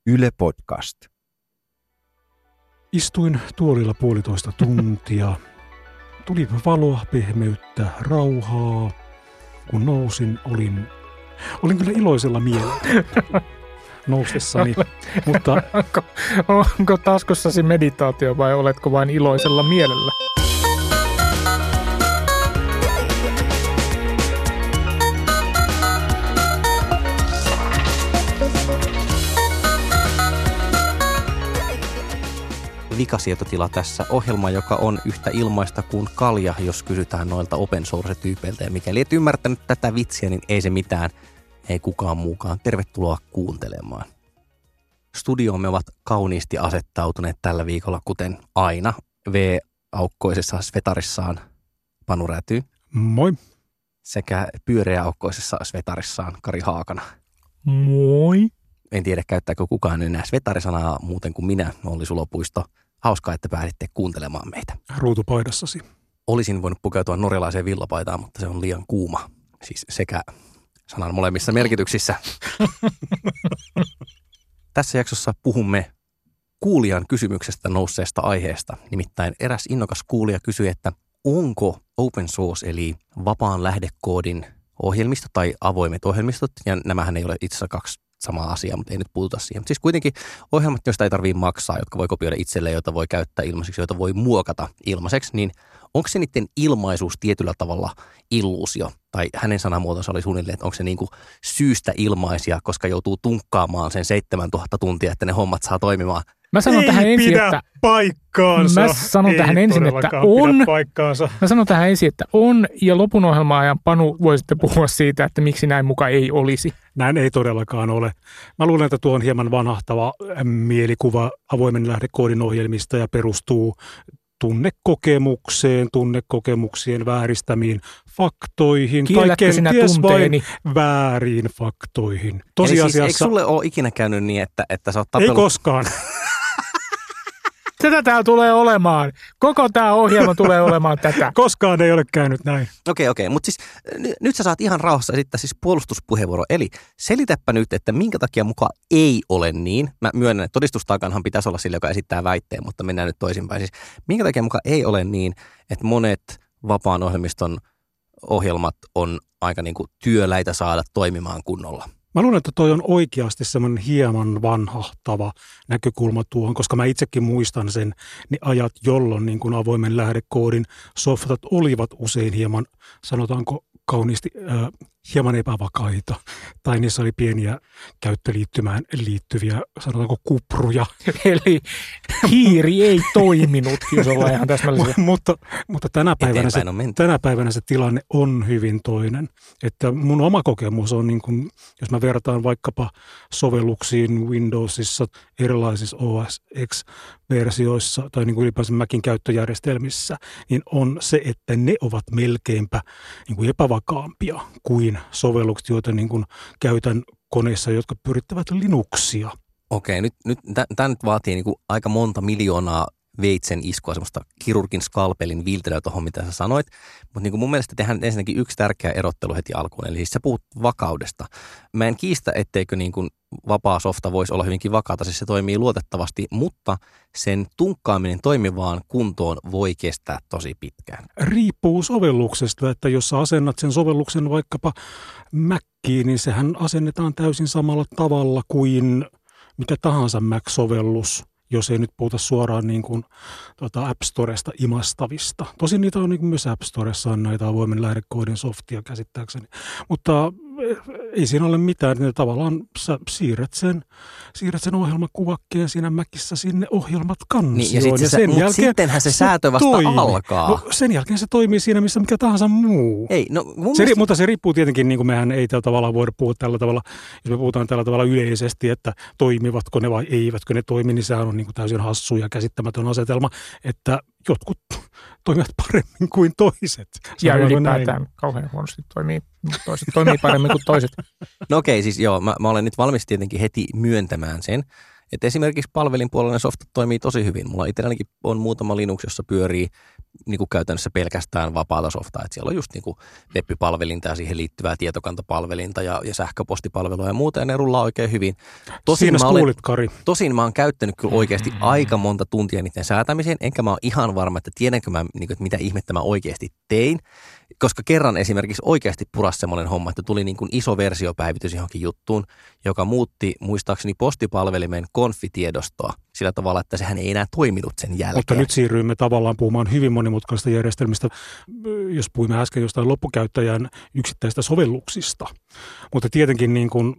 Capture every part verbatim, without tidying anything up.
Yle Podcast. Istuin tuolilla puolitoista tuntia. Tuli valoa, pehmeyttä, rauhaa. Kun nousin, olin, olin kyllä iloisella mielellä noustessani. Mutta onko, onko taskussasi meditaatio vai oletko vain iloisella mielellä? Vikasietotila tässä ohjelma, joka on yhtä ilmaista kuin kalja, jos kysytään noilta open source-tyypeiltä. Ja mikäli et ymmärtänyt tätä vitsiä, niin ei se mitään, ei kukaan muukaan. Tervetuloa kuuntelemaan. Studioomme ovat kauniisti asettautuneet tällä viikolla, kuten aina, V-aukkoisessa svetarissaan Panu Räty. moi. Sekä pyöreäaukkoisessa svetarissaan Kari Haakana. Moi. En tiedä, käyttääkö kukaan enää svetarisanaa muuten kuin minä, Olli Sulopuisto. Hauskaa, että pääsitte kuuntelemaan meitä. Ruutupaidassasi. Olisin voinut pukeutua norjalaiseen villapaitaan, mutta se on liian kuuma. Siis sekä sanan molemmissa merkityksissä. Tässä jaksossa puhumme kuulijan kysymyksestä nousseesta aiheesta. Nimittäin eräs innokas kuulija kysyi, että onko open source eli vapaan lähdekoodin ohjelmisto tai avoimet ohjelmistot, ja nämähän ei ole itse asiassa kaksi samaa asiaa, mutta ei nyt puututa siihen. Mutta siis kuitenkin ohjelmat, joista ei tarvitse maksaa, jotka voi kopioida itselleen, joita voi käyttää ilmaiseksi, joita voi muokata ilmaiseksi, niin onko se niiden ilmaisuus tietyllä tavalla illuusio? Tai hänen sanamuotonsa oli suunnilleen, että onko se niinku syystä ilmaisia, koska joutuu tunkkaamaan sen seitsemäntuhatta tuntia, että ne hommat saa toimimaan. Mä sanon ei tähän ensin, pidä että paikkaansa. Mä sanon ei tähän ensin, että on. Paikkaansa. Mä sanon tähän ensin, että on, ja lopun ohjelma-ajan Panu voi sitten puhua siitä, että miksi näin muka ei olisi. Näin ei todellakaan ole. Mä luulen, että tuo on hieman vanhahtava mielikuva avoimen lähdekoodin ohjelmista ja perustuu tunnekokemukseen, tunnekokemuksien vääristämiin faktoihin. Kiellätkö sinä tunteeni? Vääriin faktoihin. Tosiasiassa... Eli siis, eikö sulle ole ikinä käynyt niin, että, että sä oot tapellut... Ei koskaan. Tätä täällä tulee olemaan. Koko tämä ohjelma tulee olemaan tätä. Koskaan ei ole käynyt näin. Okei, okei. Mutta siis n- nyt sä saat ihan rauhassa esittää siis puolustuspuheenvuoro. Eli selitäpä nyt, että minkä takia muka ei ole niin. Mä myönnän, että todistustaakanhan pitäisi olla sillä, joka esittää väitteen, mutta mennään nyt toisinpäin. Siis minkä takia muka ei ole niin, että monet vapaan ohjelmiston ohjelmat on aika niinku työläitä saada toimimaan kunnolla. Mä luulen, että toi on oikeasti semmoinen hieman vanhahtava näkökulma tuohon, koska mä itsekin muistan sen ne ajat, jolloin niin kuin avoimen lähdekoodin softat olivat usein hieman, sanotaanko kauniisti, äh, hieman epävakaita. Tai niissä oli pieniä käyttöliittymään liittyviä, sanotaanko kupruja. Eli hiiri ei toiminut, jos ollaan ihan täsmällisiä. mutta, mutta tänä, päivänä se, tänä päivänä se tilanne on hyvin toinen. Että mun oma kokemus on, niin kuin, jos mä vertaan vaikkapa sovelluksiin Windowsissa, erilaisissa O S X-versioissa tai niin kuin ylipäänsä Macin käyttöjärjestelmissä, niin on se, että ne ovat melkeinpä niin kuin epävakaampia kuin sovellukset, joita niin kuin käytän koneissa, jotka pyrittävät Linuxia. Okei, nyt, nyt tämä nyt vaatii niin kuin aika monta miljoonaa veitsen iskua, semmoista kirurgin skalpelin viiltelyä tuohon, mitä sä sanoit. Mutta niin kuin mun mielestä tehdään ensinnäkin yksi tärkeä erottelu heti alkuun. Eli siis sä puhut vakaudesta. Mä en kiistä, etteikö niin kuin vapaa softa voisi olla hyvinkin vakaata. Siis se toimii luotettavasti, mutta sen tunkkaaminen toimivaan kuntoon voi kestää tosi pitkään. Riippuu sovelluksesta, että jos sä asennat sen sovelluksen vaikkapa Maciin, niin sehän asennetaan täysin samalla tavalla kuin mikä tahansa Mac-sovellus, jos ei nyt puhuta suoraan niin kuin, tuota App Storesta imastavista. Tosin niitä on niin kuin myös App Storessa on näitä avoimen lähdekoodin softia käsittääkseni. Mutta ei siinä ole mitään, että tavallaan sä siirrät sen, siirrät sen ohjelmakuvakkeen siinä Macissa sinne ohjelmat kansioon. Niin, ja, sit ja sen jälkeen sittenhän se, se säätö vasta toimii. Alkaa. No, sen jälkeen se toimii siinä, missä mikä tahansa muu. Ei, no, se, mielestä... Mutta se riippuu tietenkin, niin kuin mehän ei tällä tavalla voida puhua tällä tavalla, jos me puhutaan tällä tavalla yleisesti, että toimivatko ne vai eivätkö ne toimi, niin sehän on niin kuin täysin hassu ja käsittämätön asetelma, että jotkut toimivat paremmin kuin toiset. Ja ylipäätään näin. Kauhean huonosti toimii, toiset toimii paremmin kuin toiset. No okei, siis joo, mä, mä olen nyt valmis tietenkin heti myöntämään sen, Että esimerkiksi palvelinpuolella softat toimii tosi hyvin. Mulla itsellänikin on muutama Linux, jossa pyörii niin kuin käytännössä pelkästään vapaata softaa. Että siellä on just niin kuin web-palvelinta ja siihen liittyvää tietokantapalvelinta ja, ja sähköpostipalvelua ja muuta, ja ne rullaa oikein hyvin. Tosin Siinä mä olen, kuulit, Kari. Tosin mä oon käyttänyt kyllä oikeasti aika monta tuntia niiden säätämiseen, enkä mä oon ihan varma, että tiedänkö mä, niin kuin, että mitä ihmettä mä oikeasti tein. Koska kerran esimerkiksi oikeasti purasi semmoinen homma, että tuli niin kuin iso versiopäivitys johonkin juttuun, joka muutti muistaakseni postipalvelimen konfitiedostoa sillä tavalla, että sehän ei enää toiminut sen jälkeen. Mutta nyt siirryimme tavallaan puhumaan hyvin monimutkaisista järjestelmistä, jos puhuimme äsken jostain loppukäyttäjän yksittäistä sovelluksista. Mutta tietenkin niin kuin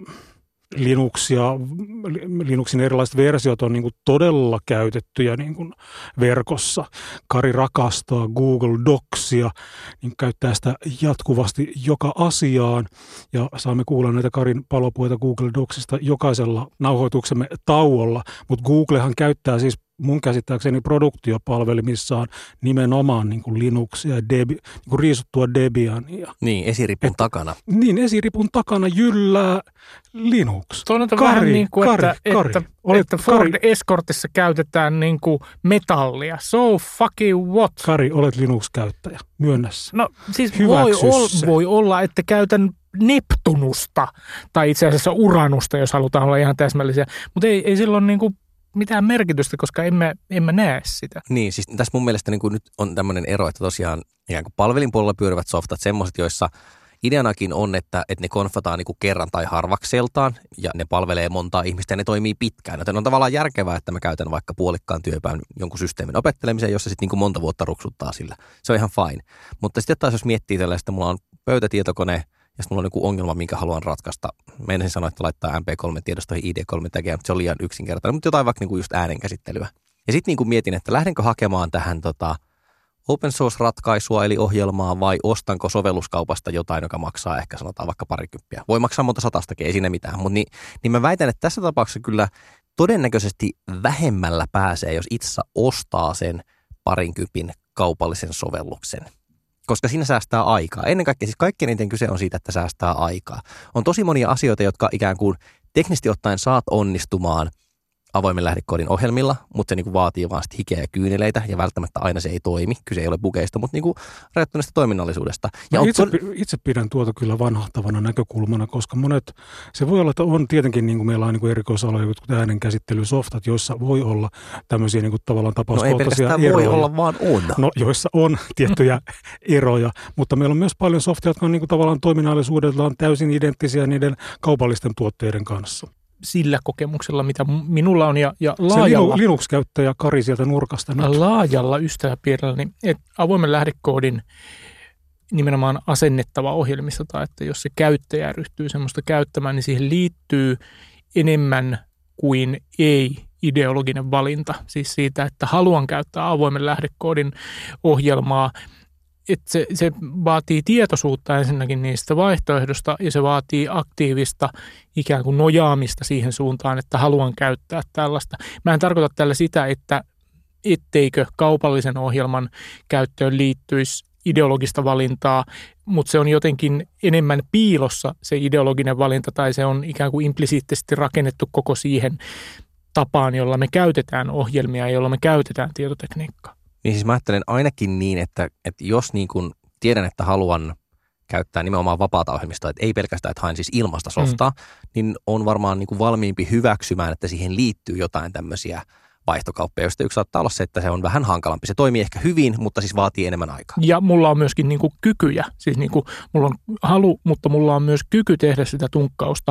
Linux ja Linuxin erilaiset versiot on niin kuin todella käytettyjä niin kuin verkossa. Kari rakastaa Google Docsia, niin käyttää sitä jatkuvasti joka asiaan. Ja saamme kuulla näitä Karin palopuheita Google Docsista jokaisella nauhoituksemme tauolla. Mutta Googlehan käyttää siis mun käsittääkseni produktiopalvelimissaan nimenomaan niin kuin Linuxia ja Debi, niin kuin riisuttua Debiania. Niin, esiripun Et, takana. Niin, esiripun takana jyllää Linux. Tuo on vähän niin kuin, Kari, että, Kari, että, olet, että Ford Kari, Escortissa käytetään niin kuin metallia. So fucking what? Kari, olet Linux-käyttäjä. Myönnässä. No siis voi, Hyväksy ol, se. voi olla, että käytän Neptunusta tai itse asiassa Uranusta, jos halutaan olla ihan täsmällisiä. Mutta ei, ei silloin niin kuin mitään merkitystä, koska emme, emme näe sitä. Niin, siis tässä mun mielestä niin kuin nyt on tämmöinen ero, että tosiaan ikään kuin palvelinpuolella pyörivät softat, semmoiset, joissa ideanakin on, että, että ne konfataan niin kuin kerran tai harvakseltaan ja ne palvelee montaa ihmistä ja ne toimii pitkään. Joten on tavallaan järkevää, että mä käytän vaikka puolikkaan työpäivän jonkun systeemin opettelemiseen, jossa sitten niin kuin monta vuotta ruksuttaa sillä. Se on ihan fine. Mutta sitten taas jos miettii tällaista, mulla on pöytätietokone, ja sitten mulla on joku ongelma, minkä haluan ratkaista. Mä ensin sanoa, että laittaa M P kolme tiedostoihin I D kolme tagia, mutta se on liian yksinkertainen. Mutta jotain vaikka niinku just äänenkäsittelyä. Ja sitten niinku mietin, että lähdenkö hakemaan tähän tota open source-ratkaisua, eli ohjelmaa, vai ostanko sovelluskaupasta jotain, joka maksaa ehkä sanotaan vaikka parikymppiä. Voi maksaa monta satastakin, ei siinä mitään. Mutta niin, niin mä väitän, että tässä tapauksessa kyllä todennäköisesti vähemmällä pääsee, jos itse ostaa sen parinkympin kaupallisen sovelluksen. Koska siinä säästää aikaa. Ennen kaikkea siis kaikkein eniten kyse on siitä, että säästää aikaa. On tosi monia asioita, jotka ikään kuin teknisesti ottaen saat onnistumaan avoimen lähdekoodin ohjelmilla, mutta se niin kuin vaatii vaan sit hikeä ja kyyneleitä ja välttämättä aina se ei toimi. Kyse ei ole bugeista, mutta niin kuin rajoittuneesta toiminnallisuudesta. Ja itse, on... itse pidän tuota kyllä vanhahtavana näkökulmana, koska monet, se voi olla, että on tietenkin niin kuin meillä on niin kuin erikoisaloja, jotkut äänenkäsittelysoftat, joissa voi olla tämmöisiä niin kuin tavallaan tapauskohtaisia eroja. No ei eroja. voi olla, vaan on. No joissa on tiettyjä eroja, mutta meillä on myös paljon softia, jotka on niin kuin tavallaan toiminnallisuudellaan täysin identtisiä niiden kaupallisten tuotteiden kanssa. Sillä kokemuksella, mitä minulla on ja, ja laajalla, se Linux-käyttäjä Kari sieltä nurkasta nyt. laajalla ystäväpiirillä, niin että avoimen lähdekoodin nimenomaan asennettava ohjelmisto, tai että jos se käyttäjä ryhtyy semmoista käyttämään, niin siihen liittyy enemmän kuin ei-ideologinen valinta. Siis siitä, että haluan käyttää avoimen lähdekoodin ohjelmaa, että se, se vaatii tietoisuutta ensinnäkin niistä vaihtoehdosta ja se vaatii aktiivista ikään kuin nojaamista siihen suuntaan, että haluan käyttää tällaista. Mä en tarkoita tällä sitä, että etteikö kaupallisen ohjelman käyttöön liittyisi ideologista valintaa, mutta se on jotenkin enemmän piilossa se ideologinen valinta tai se on ikään kuin implisiittisesti rakennettu koko siihen tapaan, jolla me käytetään ohjelmia ja jolla me käytetään tietotekniikkaa. Niin siis mä ajattelen ainakin niin, että, että jos niin kuin tiedän, että haluan käyttää nimenomaan vapaata ohjelmistoa, että ei pelkästään, että haen siis ilmasta softaa, mm. niin on varmaan niin kuin valmiimpi hyväksymään, että siihen liittyy jotain tämmöisiä vaihtokauppeja, joista yksi saattaa olla se, että se on vähän hankalampi. Se toimii ehkä hyvin, mutta siis vaatii enemmän aikaa. Ja mulla on myöskin niin kuin kykyjä, siis niin kuin mulla on halu, mutta mulla on myös kyky tehdä sitä tunkkausta,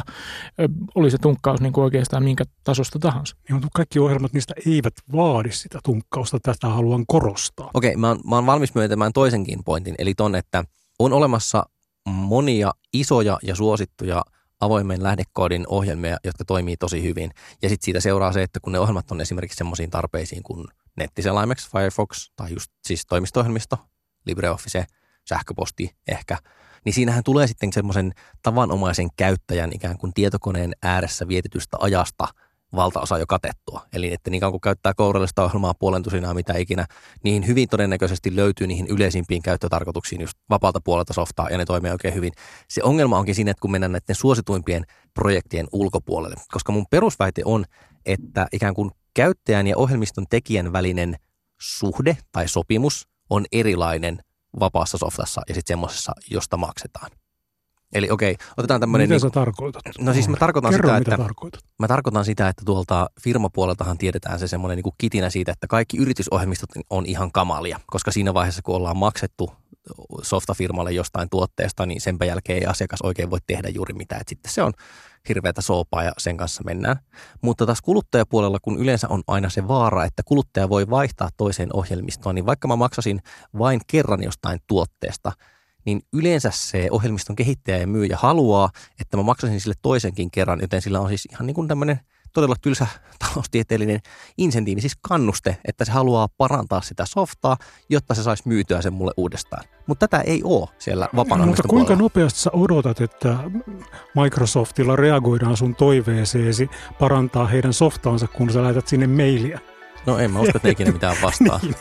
oli se tunkkaus niin kuin oikeastaan minkä tasosta tahansa. Niin, mutta kaikki ohjelmat, niistä eivät vaadi sitä tunkkausta, tätä haluan korostaa. Okei, mä oon, mä oon valmis myöntämään toisenkin pointin, eli ton, että on olemassa monia isoja ja suosittuja avoimen lähdekoodin ohjelmia, jotka toimii tosi hyvin. Ja sitten siitä seuraa se, että kun ne ohjelmat on esimerkiksi semmoisiin tarpeisiin kuin nettiselaimeksi, Firefox tai just siis toimisto-ohjelmisto, LibreOffice, sähköposti ehkä, niin siinähän tulee sitten semmoisen tavanomaisen käyttäjän ikään kuin tietokoneen ääressä vietetystä ajasta valtaosa jo katettua. Eli että niin kauan kun käyttää kourallista ohjelmaa puolentusinaa mitä ikinä, niin hyvin todennäköisesti löytyy niihin yleisimpiin käyttötarkoituksiin just vapaalta puolelta softaa ja ne toimii oikein hyvin. Se ongelma onkin siinä, että kun mennään näiden suosituimpien projektien ulkopuolelle, koska mun perusväite on, että ikään kuin käyttäjän ja ohjelmiston tekijän välinen suhde tai sopimus on erilainen vapaassa softassa ja sitten semmoisessa, josta maksetaan. Eli okei, otetaan tämmöinen... Mitä niin, sä tarkoitat? No siis mä tarkoitan Kerro, sitä, mitä että... tarkoitat. Mä tarkoitan sitä, että tuolta firmapuoleltahan tiedetään se semmoinen niin kuin kitinä siitä, että kaikki yritysohjelmistot on ihan kamalia, koska siinä vaiheessa, kun ollaan maksettu softafirmalle jostain tuotteesta, niin senpä jälkeen ei asiakas oikein voi tehdä juuri mitään. Et sitten se on hirveätä soopaa ja sen kanssa mennään. Mutta taas kuluttajapuolella, kun yleensä on aina se vaara, että kuluttaja voi vaihtaa toiseen ohjelmistoon, niin vaikka mä maksasin vain kerran jostain tuotteesta, niin yleensä se ohjelmiston kehittäjä ja myyjä haluaa, että mä maksasin sille toisenkin kerran, joten sillä on siis ihan niin kuin tämmöinen todella tylsä taloustieteellinen insentiivi, siis kannuste, että se haluaa parantaa sitä softaa, jotta se saisi myytyä sen mulle uudestaan. Mutta tätä ei ole siellä vapaan Mutta ohjelmiston kuinka puolella. nopeasti sä odotat, että Microsoftilla reagoidaan sun toiveeseesi parantaa heidän softaansa, kun sä lähetät sinne mailia? No en mä usko, että ikinä mitään vastaa. Niin.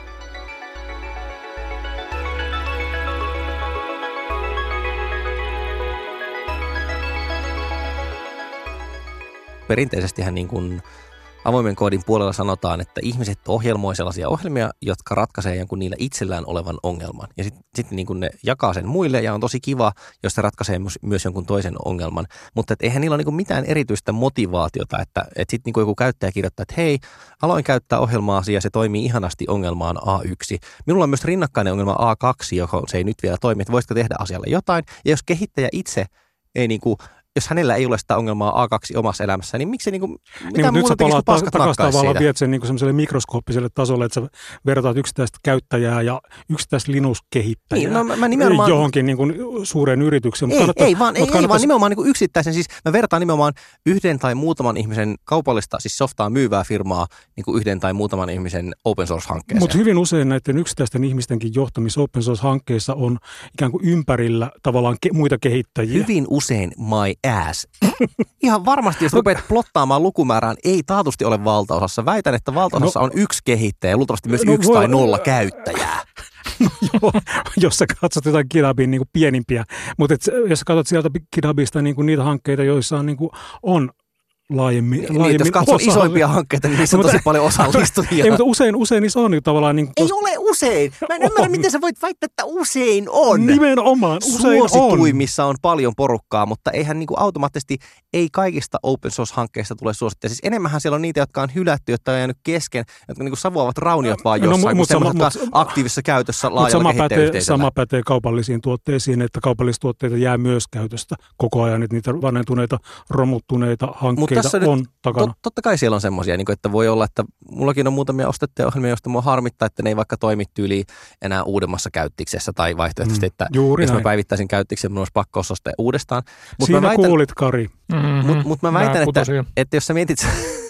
Perinteisestihän niin kuin avoimen koodin puolella sanotaan, että ihmiset ohjelmoi sellaisia ohjelmia, jotka ratkaisee jonkun niillä itsellään olevan ongelman. Ja sitten sit niin kuin ne jakaa sen muille ja on tosi kiva, jos se ratkaisee myös, myös jonkun toisen ongelman. Mutta et eihän niillä ole niin kuin mitään erityistä motivaatiota, että et sitten niin kuin joku käyttäjä kirjoittaa, että hei, aloin käyttää ohjelmaasi ja se toimii ihanasti ongelmaan A yksi. Minulla on myös rinnakkainen ongelma A kaksi, johon se ei nyt vielä toimi, että voisitko tehdä asialle jotain. Ja jos kehittäjä itse ei niin kuin jos hänellä ei ole sitä ongelmaa A kaksi omassa elämässä, niin miksi niinku, mitä niin, muuta tekisi, kun paskat takaisin nakkaisi tavallaan siitä? viet sen niinku semmoiselle mikroskooppiselle tasolle, että sä vertaat yksittäistä käyttäjää ja yksittäistä Linux-kehittäjää Niin, no, mä, mä nimenomaan... johonkin niinku suureen yritykseen. Ei, kannattaa, ei, vaan, ei, kannattaa... ei, vaan nimenomaan niinku yksittäisen, siis mä vertaan nimenomaan yhden tai muutaman ihmisen kaupallista, siis softaa myyvää firmaa niinku yhden tai muutaman ihmisen open source-hankkeeseen. Mutta hyvin usein näiden yksittäisten ihmistenkin johtamissa open source-hankkeissa on ikään kuin ympärillä tavallaan ke- muita kehittäjiä. Hyvin usein my ass. Ihan varmasti, jos rupeat plottaamaan lukumäärään, ei taatusti ole valtaosassa. Väitän, että valtaosassa no, on yksi kehittäjä ja luultavasti myös no, yksi voi, tai nolla käyttäjää. No, joo, jos sä katsot jotain GitHubin niin kuin pienimpiä. Mutta jos sä katsot sieltä GitHubista niin kuin niitä hankkeita, joissa on, niin kuin, on laajemmin, niin, laajemmin jos katsoo osa- isoimpia hankkeita, niin niissä on tosi paljon osallistujia. Ei, mutta usein, usein niissä on niin tavallaan... Niin ei ole usein. Mä en on. ymmärrä, miten sä voit väittää, että usein on. Nimenomaan, usein Suosituimmissa on. on paljon porukkaa, mutta eihän niin kuin automaattisesti, ei kaikista open source-hankkeista tule suosittuja. Siis enemmänhän siellä on niitä, jotka on hylätty, jotka on jäänyt kesken, jotka niin kuin savuavat rauniot vaan jossain, no, kun semmoiset, jotka on aktiivisessa käytössä laajalla kehittäjäyhteisöllä. Sama pätee kaupallisiin tuotteisiin, että kaupallisia tuotteita jää myös käytöstä koko ajan, että niitä vanhentuneita, romuttuneita hankkeita on nyt, takana. Tot, totta kai siellä on semmoisia, niin että voi olla, että mullakin on muutamia ostettuja ohjelmia, joista mua harmittaa, että ne ei vaikka toimi tyyliin enää uudemmassa käyttiksessä tai vaihtoehtoisesti, että mm, jos näin. Mä päivittäisin käyttiksen, mun olisi pakko ostaa sitä uudestaan. Mut Siinä mä väitän, kuulit, Kari. Mm-hmm. Mutta mut mä väitän, että, että jos sä mietit,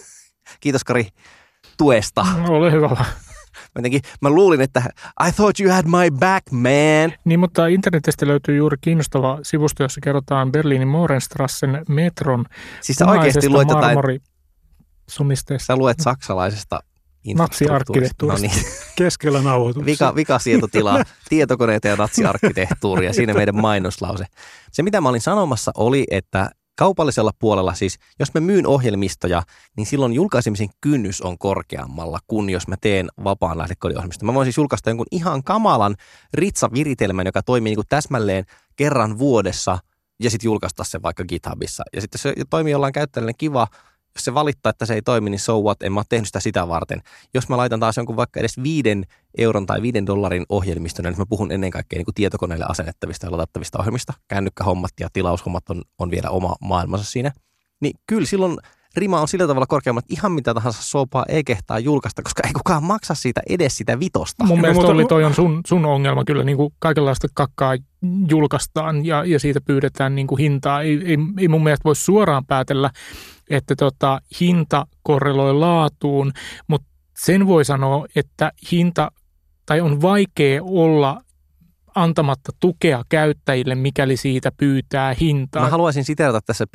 kiitos Kari tuesta. Ole hyvä. Jotenkin, mä luulin, että I thought you had my back, man. Niin, mutta internetistä löytyy juuri kiinnostava sivusto, jossa kerrotaan Berliinin Mohrenstrassen metron siis sä oikeasti luet jotain, sumisteesta. Sä luet saksalaisesta natsiarkkitehtuurista. No niin. Keskellä nauhoituksia. Vika, vikasietotilaa, tietokoneita ja natsiarkkitehtuuria, siinä meidän mainoslause. Se, mitä mä olin sanomassa, oli, että kaupallisella puolella siis, jos mä myyn ohjelmistoja, niin silloin julkaisemisen kynnys on korkeammalla kuin jos mä teen vapaan lähdekoodiohjelmiston. Mä voin siis julkaista jonkun ihan kamalan ritsaviritelmän, joka toimii niin kuin täsmälleen kerran vuodessa ja sitten julkaista sen vaikka GitHubissa. Ja sitten se toimii jollain käyttäjälle kiva. Jos se valittaa, että se ei toimi, niin so what, en mä ole tehnyt sitä sitä varten. Jos mä laitan taas jonkun vaikka edes viiden euron tai viiden dollarin ohjelmistona, niin mä puhun ennen kaikkea niin kuin tietokoneille asennettavista ja latattavista ohjelmista. Kännykkähommat ja tilaushommat on, on vielä oma maailmansa siinä. Niin kyllä silloin rima on sillä tavalla korkeamma, että ihan mitä tahansa soopaa ei kehtaa julkaista, koska ei kukaan maksa siitä edes sitä vitosta. Mun mielestä oli toi on sun, sun ongelma kyllä, niin kuin kaikenlaista kakkaa julkaistaan ja, ja siitä pyydetään niin kuin hintaa. Ei, ei, ei mun mielestä voi suoraan päätellä, että tota, hinta korreloi laatuun, mutta sen voi sanoa, että hinta tai on vaikea olla antamatta tukea käyttäjille, mikäli siitä pyytää hintaa. Mä haluaisin siteerata tässä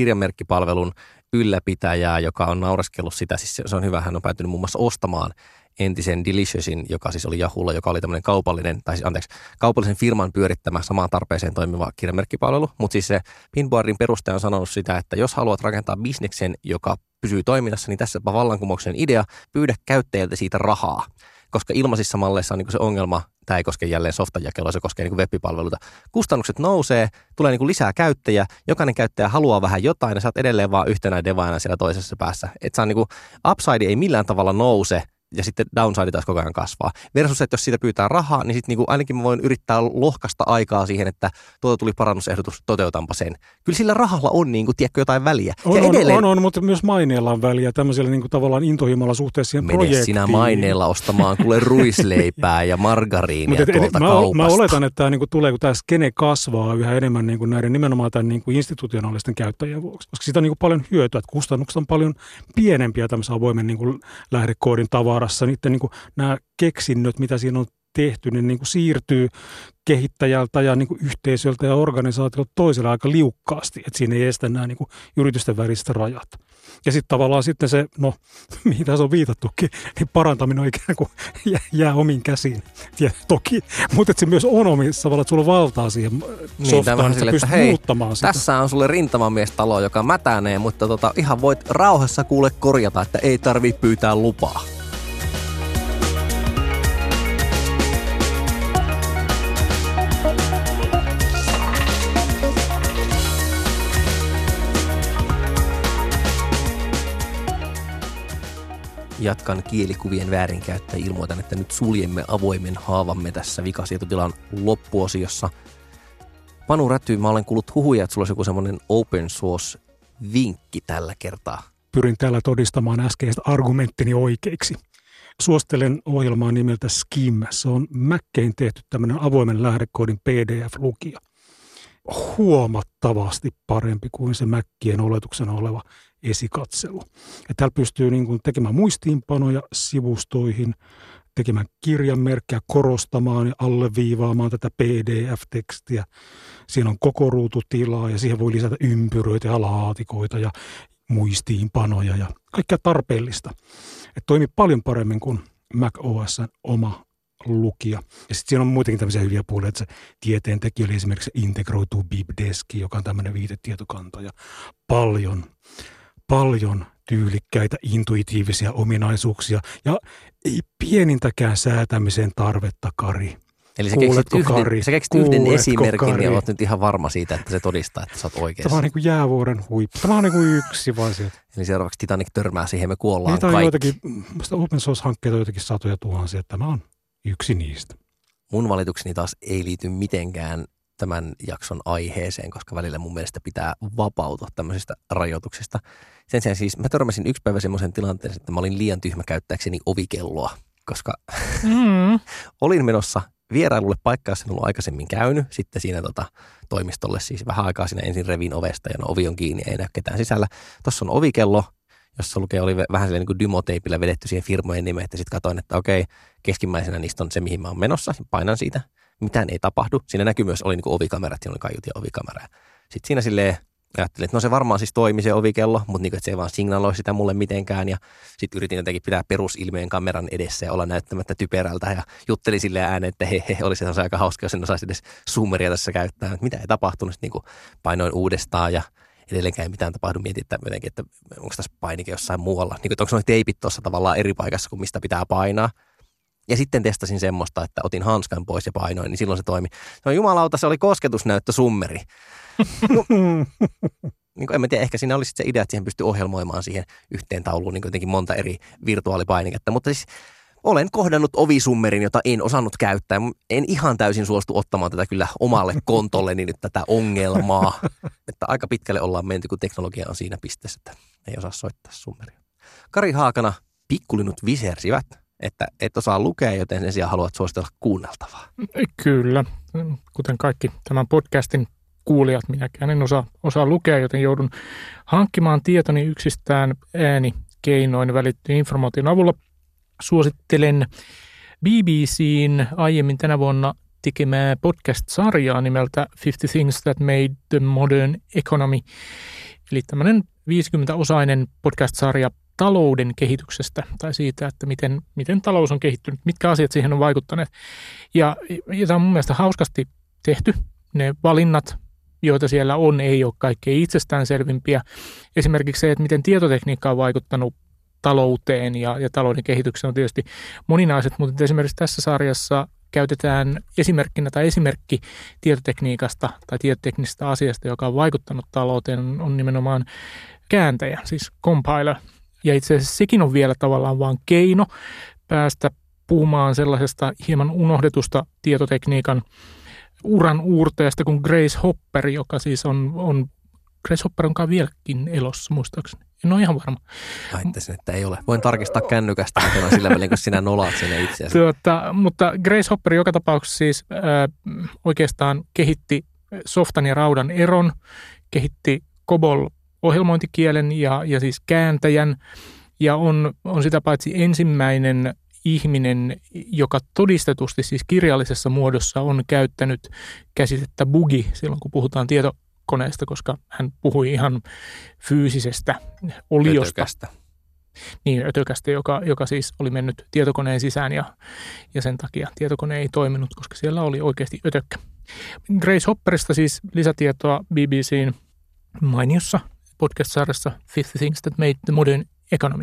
Pinboard-kirjamerkkipalvelun ylläpitäjää, joka on naureskellut sitä, siis se on hyvä, hän on päätynyt muun muassa ostamaan entisen Deliciousin, joka siis oli Yahoolla, joka oli tämmöinen kaupallinen, tai siis anteeksi, kaupallisen firman pyörittämä samaan tarpeeseen toimiva kirjamerkkipalvelu. Mutta siis se Pinboardin perustaja on sanonut sitä, että jos haluat rakentaa bisneksen, joka pysyy toiminnassa, niin tässäpä vallankumouksen idea, pyydä käyttäjältä siitä rahaa. Koska ilmaisissa malleissa on niin kuin se ongelma, tämä ei koske jälleen softajakelua, se koskee niin kuin web-palveluita. Kustannukset nousee, tulee niin kuin lisää käyttäjiä, jokainen käyttäjä haluaa vähän jotain ja sä oot edelleen vaan yhtenä devaina siellä toisessa päässä. Että saa niin kuin upside ei millään tavalla nouse ja sitten downside taas koko ajan kasvaa. Versus, että jos siitä pyytää rahaa, niin sitten niin kuin ainakin mä voin yrittää lohkasta aikaa siihen, että tuota tuli parannusehdotus, toteutanpa sen. Kyllä sillä rahalla on niin kuin, tiedätkö, jotain väliä. On, ja on, edelleen... on, on, mutta myös maineella on väliä tämmöisellä niin kuin tavallaan intohimolla suhteessa siihen Mene projektiin. sinä maineella ostamaan kuule ruisleipää ja margariinia tuolta mä, kaupasta. Mä oletan, että tämä niin kuin tulee, kun tämä skene kasvaa yhä enemmän niin kuin näiden nimenomaan tämän niin kuin institutionaalisten käyttäjien vuoksi. Koska siitä on niin kuin paljon hyötyä, että kustannukset on paljon pienempiä tämmöisen avoimen niin kuin lähdekoodin tavarassa. Niiden niin kuin nämä keksinnöt, mitä siinä on tehty, niin, niin kuin siirtyy kehittäjältä ja niin kuin yhteisöltä ja organisaatiolta toiselle aika liukkaasti, että siinä ei estä nämä niin kuin yritysten väliset rajat. Ja sitten tavallaan sitten se, no mihin tässä on viitattukin, niin parantaminen on ikään kuin jää, jää omiin käsiin. Ja toki, mutta se myös on omissa tavallaan, että sulla on valtaa siihen niin, softaan, että sä pystyt hei, muuttamaan sitä. Tässä on sulle rintamamiestalo, joka mätänee, mutta tota, ihan voit rauhassa kuule korjata, että ei tarvitse pyytää lupaa. Jatkan kielikuvien väärinkäyttöä ja ilmoitan, että nyt suljemme avoimen haavamme tässä vikasietotilan loppuosiossa. Panu Räty, mä olen kuullut huhuja, että sulla olisi joku semmoinen open source-vinkki tällä kertaa. Pyrin täällä todistamaan äskeiset argumenttini oikeiksi. Suosittelen ohjelmaa nimeltä Skim. Se on Mackein tehty tämmöinen avoimen lähdekoodin P D F-lukija. Huomattavasti parempi kuin se Maccien oletuksena oleva esikatselu. Ja täällä pystyy niin kuin tekemään muistiinpanoja sivustoihin, tekemään kirjanmerkkejä, korostamaan ja alleviivaamaan tätä P D F-tekstiä. Siinä on koko ruututilaa ja siihen voi lisätä ympyröitä ja laatikoita ja muistiinpanoja ja kaikkea tarpeellista. Et toimii paljon paremmin kuin Mac O S:n oma lukija. Ja sitten siinä on muutenkin tämmöisiä hyviä puolia, että se tieteen tekijä oli esimerkiksi se integroitu BibDesk, joka on tämmöinen viitetietokanta ja paljon, paljon tyylikkäitä intuitiivisia ominaisuuksia ja ei pienintäkään säätämisen tarvetta, Kari. Eli sä keksit yhden, sä keksit yhden esimerkin Kari? Ja olet nyt ihan varma siitä, että se todistaa, että sä oot oikeassa. Tämä on niin kuin jäävuoren huippu. Tämä on niin kuin yksi vaan sieltä. Eli seuraavaksi Titanic törmää siihen, me kuollaan Niitä kaikki. Joitakin, open source-hankkeita on joitakin satoja tuhansia, tämä on yksi niistä. Mun valitukseni taas ei liity mitenkään tämän jakson aiheeseen, koska välillä mun mielestä pitää vapautua tämmöisistä rajoituksista. Sen sijaan siis mä törmäsin yksi päivä semmoisen tilanteen, että mä olin liian tyhmä käyttääkseni ovikelloa, koska mm. olin menossa vierailulle paikkaan, jossa en ollut aikaisemmin käynyt. Sitten siinä tota, toimistolle siis vähän aikaa siinä ensin revin ovesta ja no ovi on kiinni, ei näy ketään sisällä. Tuossa on ovikello, jossa lukee, oli vähän silleen niin kuin dymoteipillä vedetty siihen firmojen nimeä, että sitten katsoin, että okei, keskimmäisenä niistä on se, mihin mä oon menossa, painan siitä, mitään ei tapahdu. Siinä näkyy myös, oli niin kuin ovikamerat, siinä oli kaiut ja ovikamera. Sitten siinä silleen ajattelin, että no se varmaan siis toimi se ovikello, mutta niin kuin, että se ei vaan signaloi sitä mulle mitenkään. Ja sitten yritin jotenkin pitää perusilmeen kameran edessä ja olla näyttämättä typerältä ja juttelin silleen ääneen, että he, he, olisi se aika hauska, jos en osaisi edes zoomeria tässä käyttää. Mitä ei tapahtunut, sitten niin kuin painoin uudestaan ja edelleenkään ei mitään tapahdu. Mietin, että, jotenkin, että onko tässä painike jossain muualla. Niin kuin, että onko nuo teipit tuossa tavallaan eri paikassa kuin mistä pitää painaa. Ja sitten testasin semmoista, että otin hanskan pois ja painoin, niin silloin se toimi. No jumalauta, se oli kosketusnäyttö summeri. No, niin kuin en mä tiedä, ehkä siinä oli sitten se idea, että siihen pystyy ohjelmoimaan siihen yhteen tauluun niin jotenkin monta eri virtuaalipainiketta. Mutta siis olen kohdannut ovisummerin, jota en osannut käyttää. En ihan täysin suostu ottamaan tätä kyllä omalle kontolleni nyt tätä ongelmaa. Että aika pitkälle ollaan menty, kun teknologia on siinä pisteessä, että ei osaa soittaa summeria. Kari Haakana, pikkulinut visersivät, että et osaa lukea, joten sen sijaan haluat suositella kuunneltavaa. Kyllä, kuten kaikki tämän podcastin kuulijat, minäkään en osaa, osaa lukea, joten joudun hankkimaan tietoni yksistään äänikeinoin välittyyn informaation avulla. Suosittelen B B C:n aiemmin tänä vuonna tekemää podcast-sarjaa nimeltä fifty Things That Made the Modern Economy. Eli tämmöinen viisikymmentäosainen podcast-sarja talouden kehityksestä tai siitä, että miten, miten talous on kehittynyt, mitkä asiat siihen on vaikuttaneet. Ja, ja tämä on mun mielestä hauskasti tehty. Ne valinnat, joita siellä on, ei ole kaikkein itsestäänselvimpiä. Esimerkiksi se, että miten tietotekniikka on vaikuttanut talouteen ja, ja talouden kehitykseen on tietysti moninaiset, mutta esimerkiksi tässä sarjassa käytetään esimerkkinä tai esimerkki tietotekniikasta tai tietoteknisestä asiasta, joka on vaikuttanut talouteen, on nimenomaan kääntäjä, siis compiler. Ja itse asiassa sekin on vielä tavallaan vaan keino päästä puhumaan sellaisesta hieman unohdetusta tietotekniikan uran uurteesta kuin Grace Hopper, joka siis on, on Grace Hopper onkaan vieläkin elossa, muistaakseni. En ole ihan varma. Laittaisin, että ei ole. Voin tarkistaa kännykästä, mutta sillä välin, kun sinä nolaat sinne itseäsi. Tuota, mutta Grace Hopper joka tapauksessa siis äh, oikeastaan kehitti softan ja raudan eron, kehitti COBOL-ohjelmointikielen ja, ja siis kääntäjän, ja on, on sitä paitsi ensimmäinen ihminen, joka todistetusti siis kirjallisessa muodossa on käyttänyt käsitettä bugi silloin, kun puhutaan tietokoneesta, koska hän puhui ihan fyysisestä oliosta. Ötökästä. Niin, ötökästä, joka, joka siis oli mennyt tietokoneen sisään ja, ja sen takia tietokone ei toiminut, koska siellä oli oikeasti ötökkä. Grace Hopperista siis lisätietoa B B C:n mainiossa podcast-sarjassa Fifty Things That Made the Modern Economy.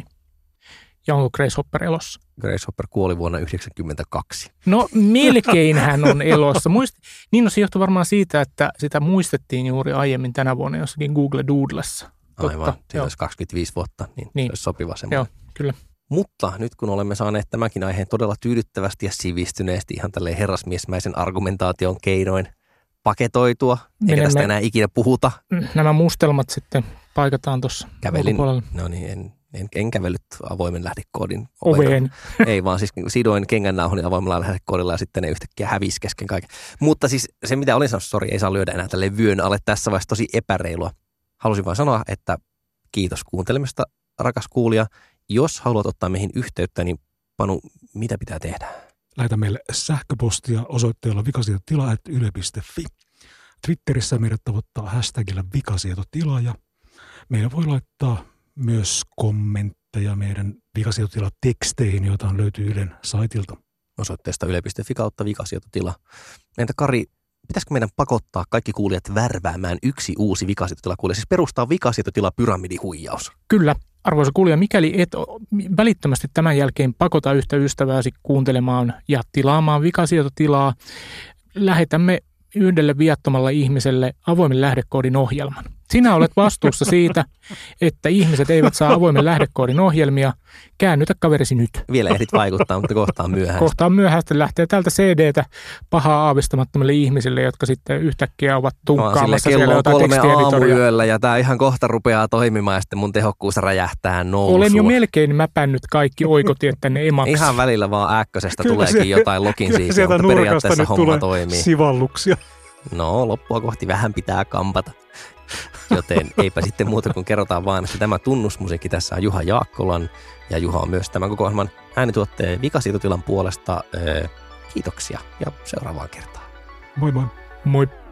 Ja onko Grace Hopper elossa? Grace Hopper kuoli vuonna yhdeksänkymmentäkaksi. No melkein hän on elossa. Muist, niin no, se johtui varmaan siitä, että sitä muistettiin juuri aiemmin tänä vuonna jossakin Google Doodlessa. Aivan, siitä olisi kaksikymmentäviisi vuotta, niin, niin. Se olisi sopiva semmoinen. Joo, kyllä. Mutta nyt kun olemme saaneet tämänkin aiheen todella tyydyttävästi ja sivistyneesti ihan tälleen herrasmiesmäisen argumentaation keinoin paketoitua, eikä tästä enää ikinä puhuta. Nämä mustelmat sitten paikataan tuossa ulkopuolella. No niin, en, en, en kävellyt avoimen lähdekoodin oveen. Ei vaan siis sidoin kengännauhun avoimella lähdekoodilla ja sitten ne yhtäkkiä hävisi kesken kaiken. Mutta siis se mitä olin sanonut, sori, ei saa lyödä enää tälleen vyön alle tässä vaiheessa, tosi epäreilua. Halusin vain sanoa, että kiitos kuuntelemista, rakas kuulija. Jos haluat ottaa meihin yhteyttä, niin Panu, mitä pitää tehdä? Lähetä meille sähköpostia osoitteella vikasietotila ät yle piste fi. Twitterissä meidät tavoittaa hashtagillä vikasietotila ja meidän voi laittaa myös kommentteja meidän vikasietotila-teksteihin, joita löytyy Ylen saitilta. Osoitteesta yle piste fi kautta vikasietotila. Entä Kari, pitäisikö meidän pakottaa kaikki kuulijat värväämään yksi uusi vikasietotila-kuulija, siis perustaa vikasietotila-pyramidihuijaus? Kyllä. Arvoisa kuulija, mikäli et välittömästi tämän jälkeen pakota yhtä ystävääsi kuuntelemaan ja tilaamaan vikasietotilaa, lähetämme yhdelle viattomalle ihmiselle avoimen lähdekoodin ohjelman. Sinä olet vastuussa siitä, että ihmiset eivät saa avoimen lähdekoodin ohjelmia. Käännytä kaverisi nyt. Vielä ehdit vaikuttaa, mutta kohtaan myöhäistä. Kohtaan myöhäistä lähtee tältä C D:tä pahaa aavistamattomille ihmisille, jotka sitten yhtäkkiä ovat tunkkaamassa siellä jotain tekstieditoria. Kello on kolme aamuyöllä ja tämä ihan kohta rupeaa toimimaan ja sitten mun tehokkuus räjähtää nousuun. Olen jo melkein mäpännyt kaikki oikotiet tänne emaksi. Ihan välillä vaan ääkkösestä tuleekin se, jotain login siitä, mutta periaatteessa homma toimii. Sivalluksia. No, loppua kohti vähän pitää kampata. Joten eipä sitten muuta kuin kerrotaan vaan, että tämä tunnusmusiikki tässä on Juha Jaakkolan ja Juha on myös tämän koko ohjelman äänituotteen vikasietotilan puolesta. Kiitoksia ja seuraavaan kertaan. Moi moi. Moi.